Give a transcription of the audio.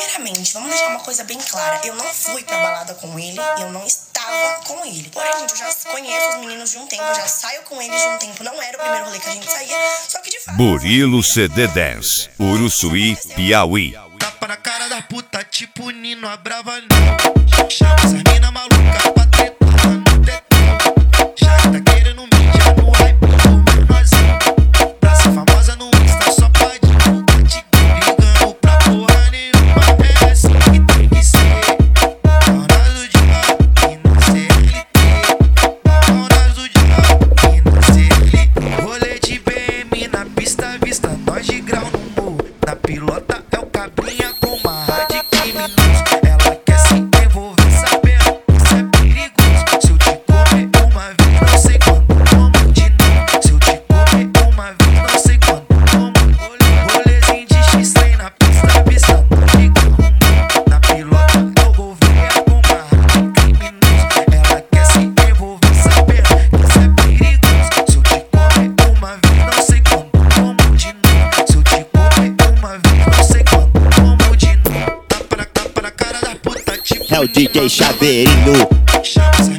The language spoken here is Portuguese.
Primeiramente, vamos deixar uma coisa bem clara. Eu não fui pra balada com ele, eu não estava com ele. Porém, gente, eu já conheço os meninos de um tempo, eu já saio com eles de um tempo. Não era o primeiro rolê que a gente saía, só que de fato... Murilo CD Dance, Uruçuí, Piauí. Tapa na cara da puta, tipo Nino, a brava não. Chama essas mina maluca pra tretar no tetão. Já tá querendo mídia no hype do menorzinho. Pra ser famosa no Insta só pode divulgar, te ligando pra porra nenhuma. É assim que tem que ser. Horas do diabo e na CLT. Horas do diabo e na CLT. Rolê de BM na pista, vista nós de grau no morro. Na pilota é o cabrinha com uma rádio criminoso. Ela quer se envolver sabendo que isso é perigoso. Se eu te comer uma vez, não sei quando, como de novo. Se eu te comer uma vez, não sei quando, como. Rolezinho de X-Lane na pista, vista nós de grau. Na pilota é o Gouveia com uma rádio criminoso. Ela quer se envolver sabendo que isso é perigoso. Se eu te comer uma vez, não sei quando, como de novo. Se eu te comer uma vez, não sei quando, como de novo. Tapa na cara da puta, tipo É o DJ Chaveirinho. chama essa